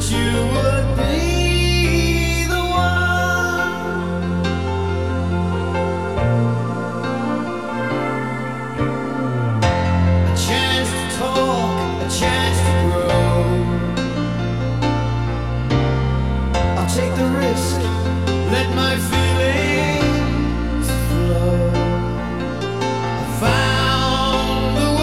you would be the one. A chance to talk, a chance to grow. I'll take the risk, let my